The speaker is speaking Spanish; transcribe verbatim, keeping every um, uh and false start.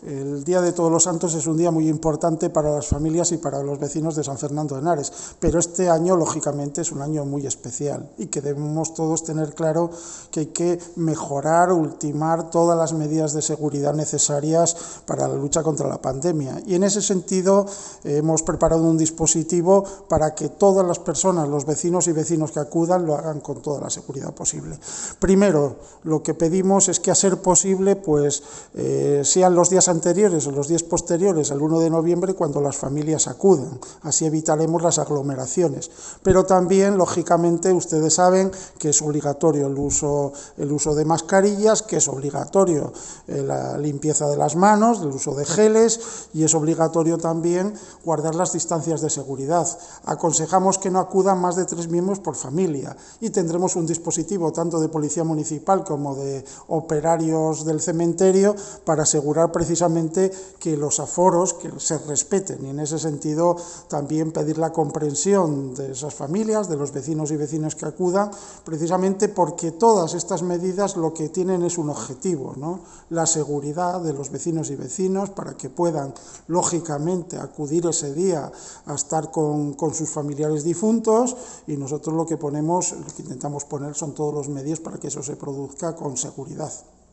El Día de Todos los Santos es un día muy importante para las familias y para los vecinos de San Fernando de Henares, pero este año, lógicamente, es un año muy especial y que debemos todos tener claro que hay que mejorar, ultimar todas las medidas de seguridad necesarias para la lucha contra la pandemia. Y en ese sentido eh, hemos preparado un dispositivo para que todas las personas, los vecinos y vecinos que acudan, lo hagan con toda la seguridad posible. Primero, lo que pedimos es que, a ser posible, pues eh, sean los días anteriores o los días posteriores al uno de noviembre cuando las familias acudan. Así evitaremos las aglomeraciones. Pero también, lógicamente, ustedes saben que es obligatorio el uso, el uso de mascarillas, que es obligatorio eh, la limpieza de las manos, el uso de geles, y es obligatorio también guardar las distancias de seguridad. Aconsejamos que no acudan más de tres miembros por familia y tendremos un dispositivo tanto de policía municipal como de operarios del cementerio para asegurar precisamente que los aforos que se respeten, y en ese sentido también pedir la comprensión de esas familias, de los vecinos y vecinas que acudan, precisamente porque todas estas medidas lo que tienen es un objetivo, ¿no? La seguridad de los vecinos y vecinas para que puedan, lógicamente, acudir ese día a estar con, con sus familiares difuntos, y nosotros lo que ponemos, lo que intentamos poner son todos los medios para que eso se produzca con seguridad.